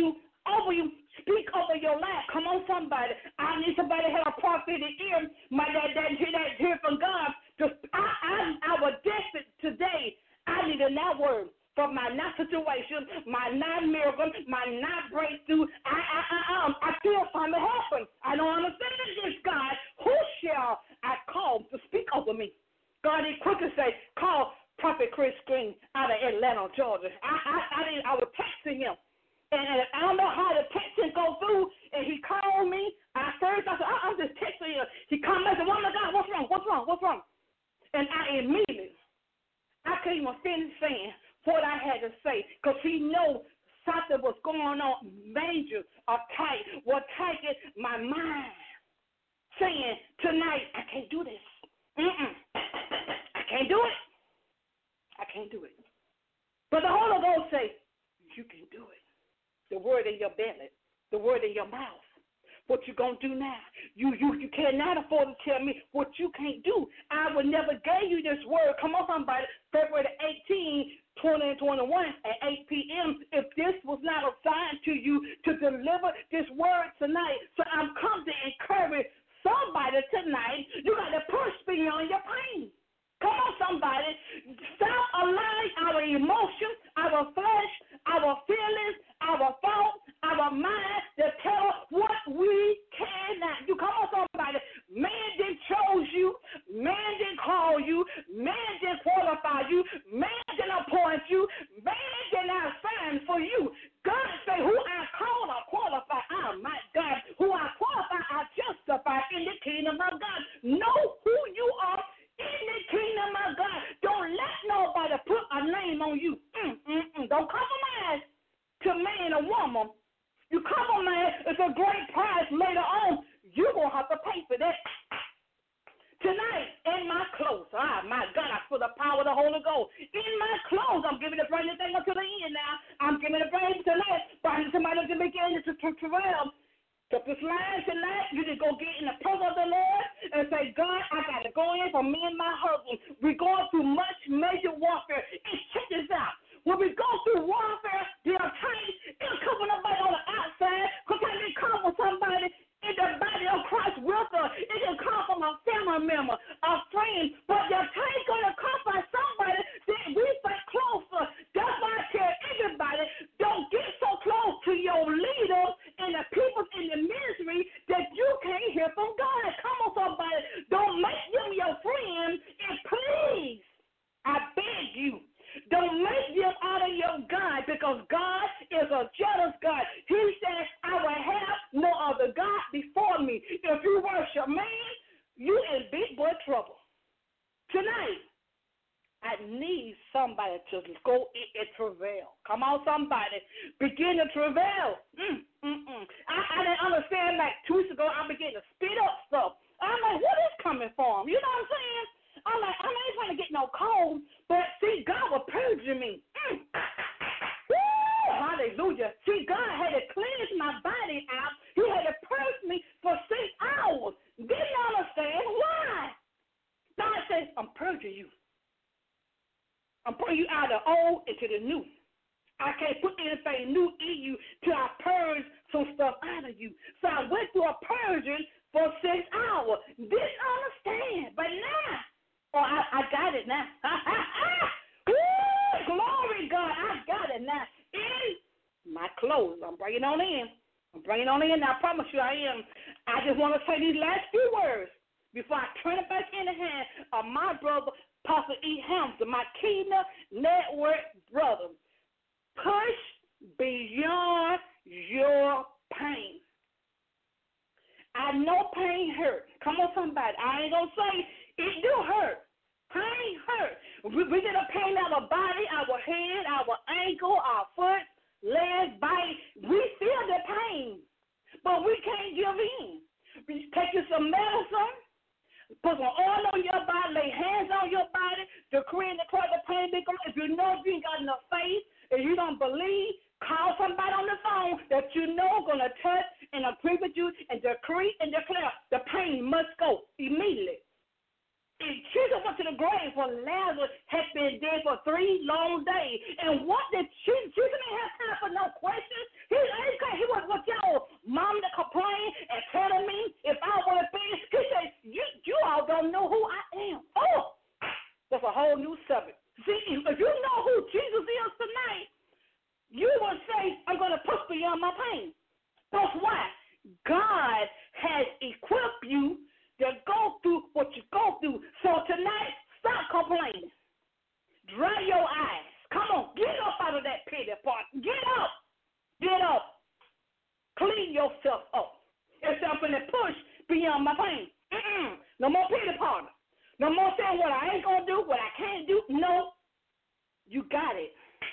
over you. Speak over your life. Come on, somebody. I need somebody to have a prophetic ear. My dad, dad, hear that, hear from God. Just, I, I, I was desperate today. I need a now word for my not situation, my not miracle, my not breakthrough. I, I, I, I, I feel something happen. I don't understand this, God. Who shall I call to speak over me? God, he quickly say, call Prophet Chris Green out of Atlanta, Georgia. I, I, I, didn't, I was texting him. And I don't know how the texting go through, and he called me. I first I said, I'm just texting him. He come back and said, woman of God, what's wrong? What's wrong? What's wrong? And I immediately, I couldn't even finish saying what I had to say, because he knew something was going on major or tight, was taking my mind, saying, tonight, I can't do this. Mm-mm. I can't do it. I can't do it. But the Holy Ghost say, you can do it. The word in your belly, the word in your mouth. What you gonna do now? You you you cannot afford to tell me what you can't do. I would never gave you this word. Come on, somebody. February eighteenth, twenty twenty-one at eight p.m. If this was not assigned to you to deliver this word tonight, so I'm come to encourage somebody tonight. You got to push beyond your pain. Come on, somebody. Stop allowing our emotions, our flesh, our feelings, our thoughts, our mind to tell what we cannot do. Come on, somebody. Man didn't chose you. Man didn't call you. Man didn't qualify you. Man didn't appoint you. Man did not sign for you. God say, who I call or qualify, oh my God. Who I qualify, I justify in the kingdom of God. Know who you are in the kingdom of God. Don't let nobody put a name on you. Mm, mm, mm. Don't compromise to man or woman. You compromise, it's a great price later on. You're going to have to pay for that. Tonight, in my clothes, ah, my God, I feel the power of the Holy Ghost. In my clothes, I'm giving the brand new thing up to the end now. I'm giving the brand tonight. But somebody to begin to travail. So this line tonight, you just go get in the presence of the Lord and say, God, I got to go in for me and my husband. We're going through much major warfare. And check this out. When we go through warfare, there are times it'll come with nobody on the outside. Sometimes it come with somebody in the body of Christ with us. It can come from a family member, a friend. But the time going to come by somebody that we stay closer. That's why I tell everybody, don't get so close to your leaders and the people in the ministry that you can't hear from God. Come on, somebody. Don't make them your friends. And please, I beg you, don't make them out of your God, because God is a jealous God. He said, I will have no other God before me. If you worship man, you in big boy trouble. Tonight, I need somebody to go and travail. Come on, somebody. Begin to travail. Mm, mm, mm. I, I didn't understand, like two weeks ago, I began to speed up stuff. I'm like, what is coming from? You know what I'm saying? I'm like, I ain't trying to get no cold, but see, God was purging me. Mm. Woo, hallelujah. See, God had to cleanse my body out. He had to purge me for six hours. Didn't understand why. God says, I'm purging you. I'm putting you out of the old into the new. I can't put anything new in you till I purge some stuff out of you. So I went through a purging for six hours. Didn't understand, but now, oh, I, I got it now. Woo, glory, God, I got it now. In my clothes, I'm bringing on in. I'm bringing on in. Now, I promise you I am. I just want to say these last few words before I turn it back in the hand of my brother, Pastor E. Hampton, my Kingdom Network brother. Push beyond your pain. I know pain hurt. Come on, somebody. I ain't going to say it do hurt. Pain hurt. We, we get a pain in our body, our head, our ankle, our foot, legs, body. We feel the pain, but we can't give in. We take you some medicine, put some oil on your body, lay hands on your body, decree and declare the pain be gone. If you know you ain't got enough faith, if you don't believe, call somebody on the phone that you know going to touch and agree with you and decree and declare the pain must go immediately. If Jesus went to the grave, for Lazarus had been dead for three long days. And what did Jesus, Jesus didn't have time for no questions. He, he was with y'all mom that complained and telling me if I want to be. He said, you, you all don't know who I am. Oh, that's a whole new subject. See, if you know who Jesus is tonight, you will say, I'm going to push beyond my pain. That's why God has equipped you to go through what you go through. So tonight, stop complaining. Dry your eyes. Come on, get up out of that pity part. Get up. Get up. Clean yourself up. It's something to push beyond my pain. Mm-mm. No more pity party. No more saying what I ain't going to do, what I can't do. No, you got it.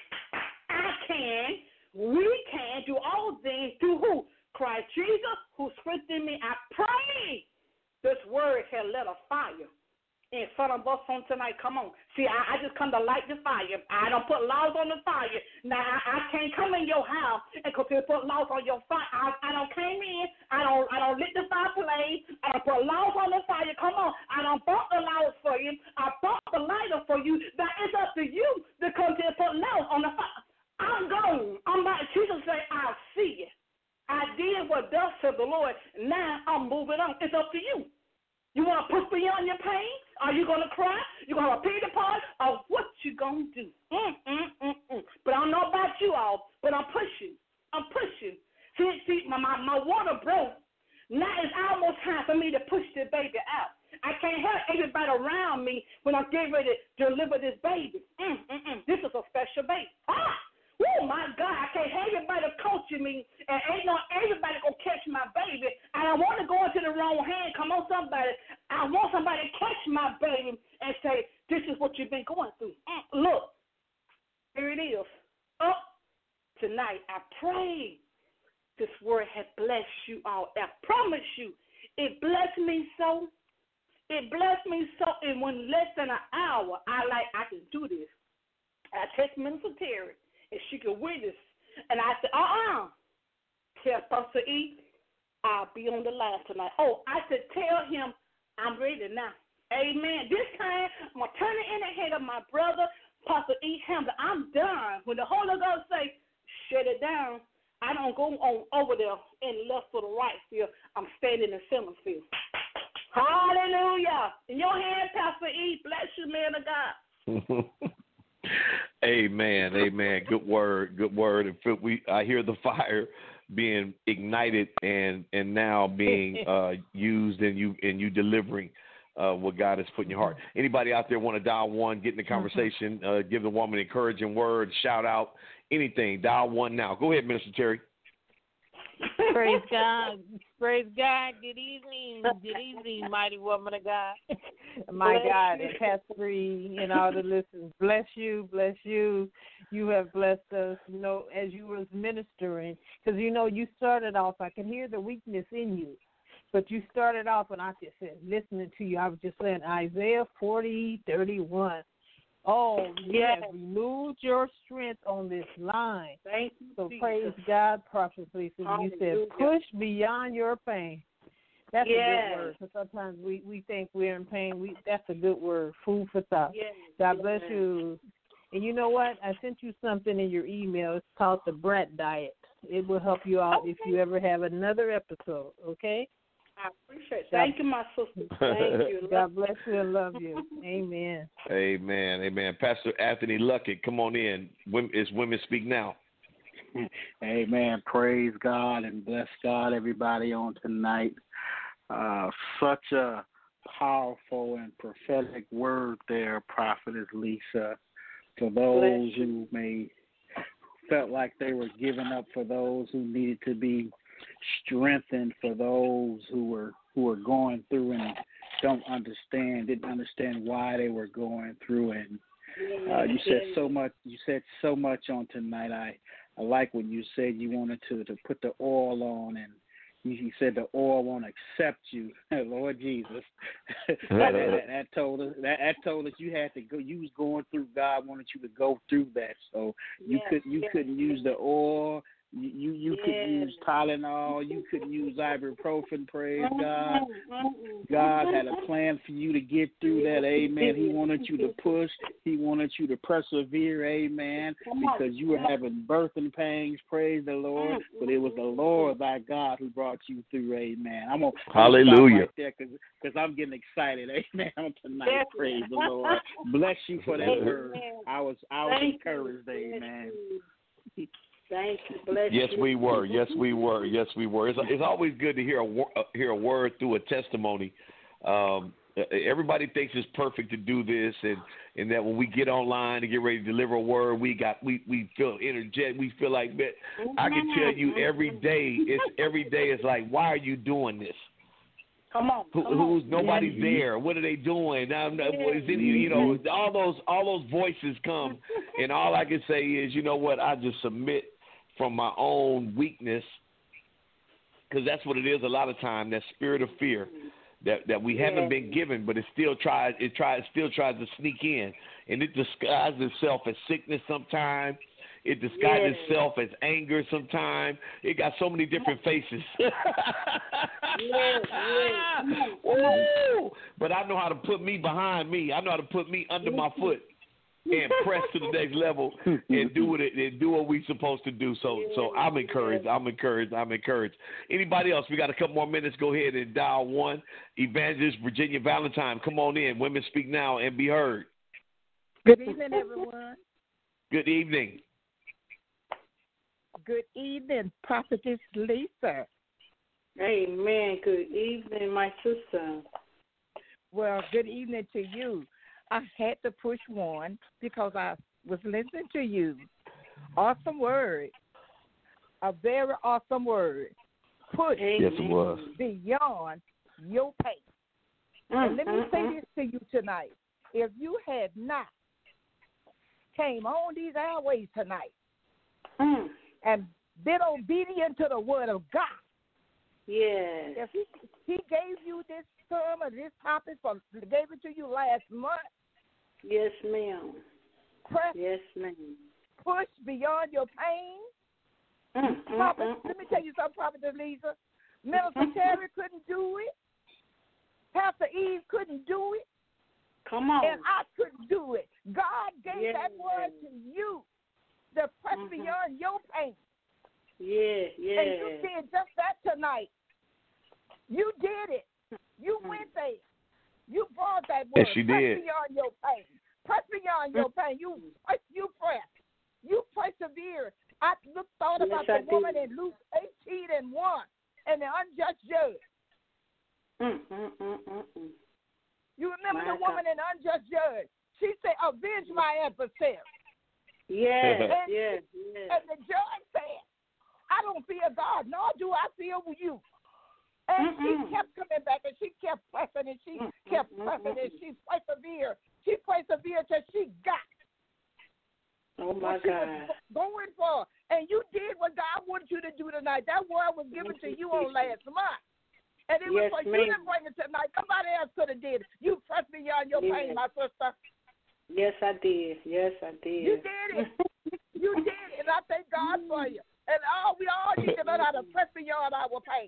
I can, we can do all things through who? Christ Jesus, who strengthened me. I pray this word has lit a fire in front of us on tonight. Come on. See, I, I just come to light the fire. I don't put logs on the fire. Now, I, I can't come in your house and continue to put logs on your fire. I, I don't came in. I don't I don't lit the fireplace. I don't put logs on the fire. Come on. I don't bought the logs for you. I bought the lighter for you. Now, it's up to you to come to put logs on the fire. I'm gone. I'm about Jesus say, I'll see you. I did what thus said the Lord. Now I'm moving on. It's up to you. You want to push beyond your pain? Are you going to cry? You going to repeat the part? Or what you going to do? Mm, mm, mm, mm. But I don't know about you all, but I'm pushing. I'm pushing. See, see my, my, my water broke. Now it's almost time for me to push this baby out. I can't help everybody around me when I'm getting ready to deliver this baby. Mm, mm, mm. This is a special baby. Ah! Oh, my God, I can't have everybody coaching me, and ain't no everybody going to catch my baby. And I want to go into the wrong hand. Come on, somebody. I want somebody to catch my baby and say, this is what you've been going through. Mm, look, here it is. Up tonight, I pray this word has blessed you all. I promise you, it blessed me so. It blessed me so, and when less than an hour, I like, I can do this. I text Minister Terry. And she could witness. And I said, uh-uh. Tell Pastor E, I'll be on the line tonight. Oh, I said, tell him I'm ready now. Amen. This time, I'm going to turn it in the head of my brother, Pastor E. Hamilton. I'm done. When the Holy Ghost say, shut it down, I don't go on over there in left or the right field. I'm standing in center field. Hallelujah. In your hand, Pastor E. Bless you, man of God. Amen, amen. Good word, good word. And we, I hear the fire being ignited and and now being uh, used, and you and you delivering uh, what God has put in your heart. Anybody out there want to dial one, get in the conversation, uh, give the woman an encouraging word, shout out, anything? Dial one now. Go ahead, Minister Terry. Praise God. Praise God. Good evening. Good evening, mighty woman of God. My bless God, you. And Pastor Reed and all the listeners. Bless you. Bless you. You have blessed us, you know, as you was ministering. Because, you know, you started off, I can hear the weakness in you. But you started off, and I just said, listening to you, I was just saying Isaiah forty thirty-one. Oh, you yes. have renewed your strength on this line. Thank you, So Jesus. Praise God, Prophet Lisa. You said, push beyond your pain. That's yes. a good word. Because sometimes we, we think we're in pain. We That's a good word, food for thought. Yes. God yes. bless you. And you know what? I sent you something in your email. It's called the Brat Diet. It will help you out okay. if you ever have another episode, okay? I appreciate it. Thank you, my sister. Thank you. God bless you and love you. Amen. Amen. Amen. Pastor Anthony Luckett, come on in. It's Women Speak Now. Amen. Praise God and bless God, everybody, on tonight. Uh, such a powerful and prophetic word there, Prophetess Lisa, for those who may felt like they were giving up, for those who needed to be strengthened, for those who were who were going through and don't understand, didn't understand why they were going through. And uh, you said so much. You said so much on tonight. I, I like when you said you wanted to to put the oil on, and you, you said the oil won't accept you, Lord Jesus. that, that, that told us that, that told us you had to go. You was going through. God wanted you to go through that, so you yes, could you yes, couldn't yes. use the oil. You you yes. could use Tylenol. You could use ibuprofen. Praise God. God had a plan for you to get through that. Amen. He wanted you to push. He wanted you to persevere. Amen. Because you were having birthing pains. Praise the Lord. But it was the Lord thy God who brought you through. Amen. I'm gonna Hallelujah. Right there because I'm getting excited. Amen. On tonight. Praise the Lord. Bless you for that word. I was I was encouraged. Amen. Thank you. Bless yes, you. we were. Yes, we were. Yes, we were. It's, it's always good to hear a uh, hear a word through a testimony. Um, everybody thinks it's perfect to do this, and, and that when we get online to get ready to deliver a word, we got we, we feel energetic. We feel like, man, I can tell you every day. It's every day. It's like, why are you doing this? Come on. Who, come who's on. nobody's yes. there? What are they doing? Now, is any, you know, all those all those voices come, and all I can say is, you know what? I just submit from my own weakness, because that's what it is a lot of time, that spirit of fear that, that we yeah. haven't been given, but it still tries it tries still tries to sneak in, and it disguises itself as sickness sometimes. It disguises yeah. itself as anger sometimes. It got so many different faces. yeah, yeah. Woo! But I know how to put me behind me. I know how to put me under my foot and press to the next level and do what it and do what we're supposed to do. So so I'm encouraged. I'm encouraged. I'm encouraged. Anybody else? We got a couple more minutes. Go ahead and dial one. Evangelist Virginia Valentine, come on in. Women speak now and be heard. Good evening, everyone. Good evening. Good evening, Prophetess Lisa. Amen. Good evening, my sister. Well, good evening to you. I had to push one because I was listening to you. Awesome word. A very awesome word. Push yes, it was. beyond your pace. Mm, and let me mm, say mm. this to you tonight. If you had not came on these airways tonight mm. and been obedient to the word of God, yes. if he, he gave you this term or this topic, from, gave it to you last month, yes, ma'am. Press, yes, ma'am. Push beyond your pain. Mm, Prophet, mm, let mm, me tell you something, Prophet Lisa. Minister Terry couldn't do it. Pastor Eve couldn't do it. Come on. And I couldn't do it. God gave yes. that word to you to press mm-hmm. beyond your pain. Yeah, yeah. And you did just that tonight. You did it. You mm-hmm. went there. You brought that word. Yes, you press did. beyond your pain. Press beyond your pain. You you press. You persevere. I look, thought yes, about I the woman did. in Luke eighteen and one and the unjust judge. Mm, mm, mm, mm, mm. You remember my the woman in unjust judge? She said, "Avenge my adversary." Yes, and, yes, yes. And the judge said, "I don't fear God, nor do I fear you." And Mm-mm. she kept coming back, and she kept pressing, and she Mm-mm. kept pressing, and she persevered. She persevered till she got. Oh, my what she God. was going for. And you did what God wanted you to do tonight. That word was given to you on last month. And it yes, was for ma'am. you to bring it tonight. Somebody else could have did it. You pressed beyond your yes. pain, my sister. Yes, I did. Yes, I did. You did it. You did it. And I thank God for you. And all we all need to learn how to press beyond our pain.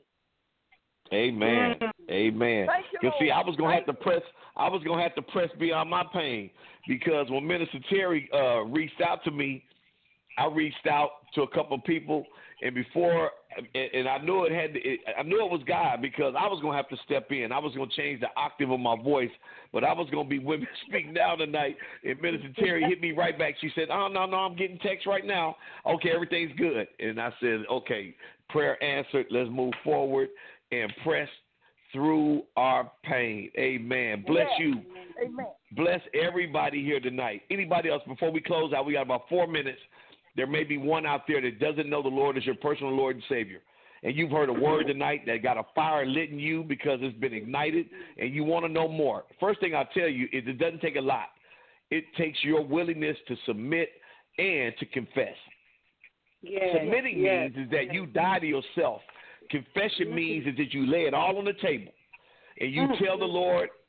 Amen. Amen. You, see, I was gonna have to press. I was gonna have to press beyond my pain because when Minister Terry uh, reached out to me, I reached out to a couple of people, and before, and, and I knew it had. To, it, I knew it was God because I was gonna have to step in. I was gonna change the octave of my voice, but I was gonna be Women Speak Now tonight. And Minister Terry hit me right back. She said, "Oh no, no, I'm getting text right now. Okay, everything's good." And I said, "Okay, prayer answered. Let's move forward and press through our pain." Amen. Bless yeah. you. Amen. Bless everybody here tonight. Anybody else, before we close out, we got about four minutes. There may be one out there that doesn't know the Lord as your personal Lord and Savior. And you've heard a word tonight that got a fire lit in you because it's been ignited and you want to know more. First thing I'll tell you is it doesn't take a lot. It takes your willingness to submit and to confess. Yes. Submitting yes. means is that you die to yourself. Confession means is that you lay it all on the table and you tell the Lord,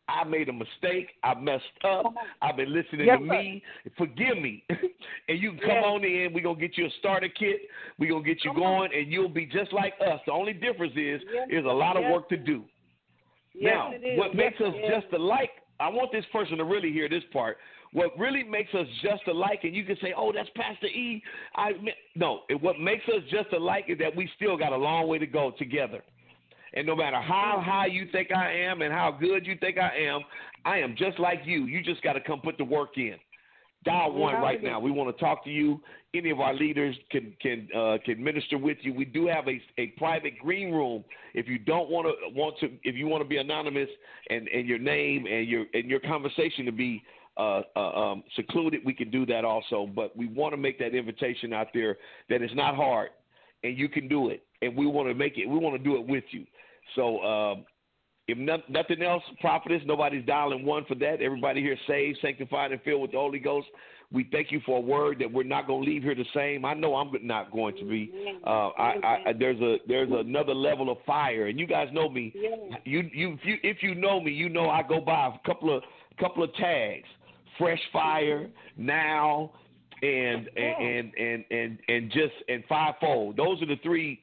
I made a mistake. I messed up. I've been listening yes, to sir. me. Forgive me. And you can come yes. on in. We're going to get you a starter kit. We're going to get you come going, on. And you'll be just like us. The only difference is yes. there's a lot yes. of work to do. Yes, now, it is. what makes yes, us yes. just alike, I want this person to really hear this part. What really makes us just alike, and you can say, oh, that's Pastor E. I, no, what makes us just alike is that we still got a long way to go together. And no matter how high you think I am and how good you think I am, I am just like you. You just got to come put the work in. Dial one right now. We want to talk to you. Any of our leaders can can uh, can minister with you. We do have a, a private green room. If you don't want to want to, if you want to be anonymous and, and your name and your and your conversation to be uh, uh, um, secluded, we can do that also. But we want to make that invitation out there that it's not hard and you can do it. And we want to make it. We want to do it with you. So um, if not, nothing else, prophetess, nobody's dialing one for that. Everybody here saved, sanctified, and filled with the Holy Ghost. We thank you for a word that we're not going to leave here the same. I know I'm not going to be. Uh, I, I, there's a there's another level of fire, and you guys know me. You you if you if you know me, you know I go by a couple of couple of tags: fresh fire, now, and and and and and, and just and fivefold. Those are the three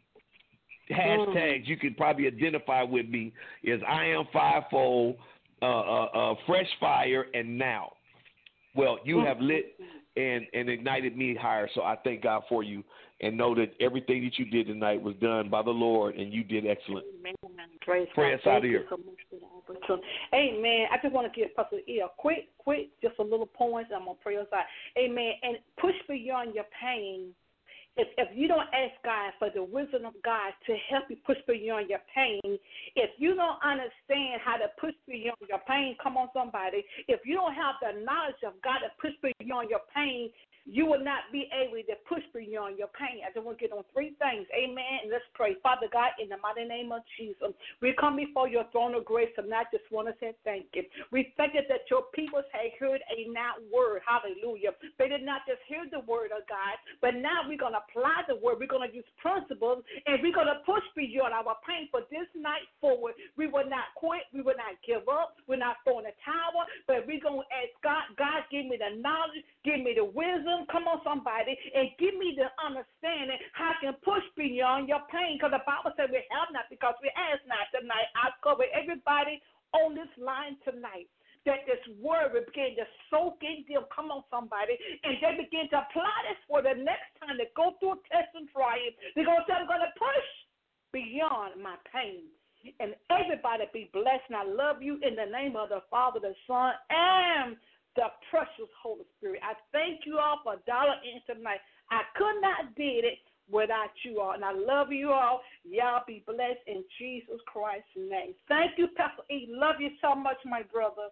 hashtags you could probably identify with me. Is I am fivefold, uh, uh, uh, fresh fire, and now. Well, you have lit and, and ignited me higher, so I thank God for you and know that everything that you did tonight was done by the Lord, and you did excellent. Amen. Praise Pray God. us out of Thank here. you so much for the opportunity. Amen. I just want to give Pastor E a quick, quick, just a little point. I'm going to pray us out. Amen. And push beyond your pain. If, if you don't ask God for the wisdom of God to help you push beyond your pain, if you don't understand how to push beyond your pain, come on, somebody, if you don't have the knowledge of God to push beyond your pain, you will not be able to push beyond your pain. I just want to get on three things. Amen. And let's pray. Father God, in the mighty name of Jesus, we come before your throne of grace, and I just want to say thank you. We thank you that your people have heard a not word. Hallelujah. They did not just hear the word of God, but now we're going to apply the word. We're going to use principles, and we're going to push beyond our pain. For this night forward, we will not quit. We will not give up. We're not throwing a towel, but we're going to ask God, God, give me the knowledge, give me the wisdom. Come on, somebody, and give me the understanding how I can push beyond your pain. Because the Bible says we have not because we ask not tonight. I cover everybody on this line tonight that this word will begin to soak in them. Come on, somebody, and they begin to apply this for the next time they go through a test and try it. They're going to say, I'm going to push beyond my pain. And everybody be blessed. And I love you in the name of the Father, the Son, and the precious Holy Spirit. I thank you all for dialing in tonight. I could not did it without you all. And I love you all. Y'all be blessed in Jesus Christ's name. Thank you, Pastor E. Love you so much, my brother.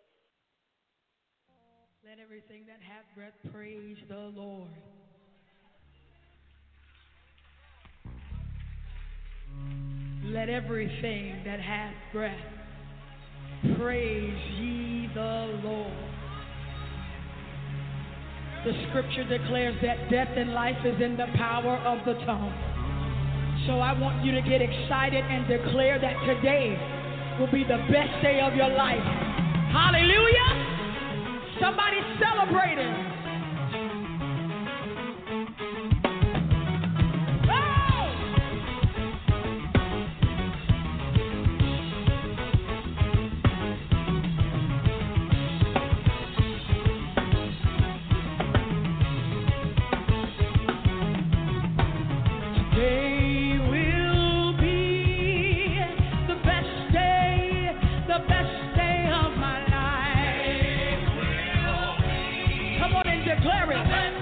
Let everything that hath breath praise the Lord. Let everything that hath breath praise ye the Lord. The scripture declares that death and life is in the power of the tongue. So I want you to get excited and declare that today will be the best day of your life. Hallelujah! Somebody celebrating. Declare it.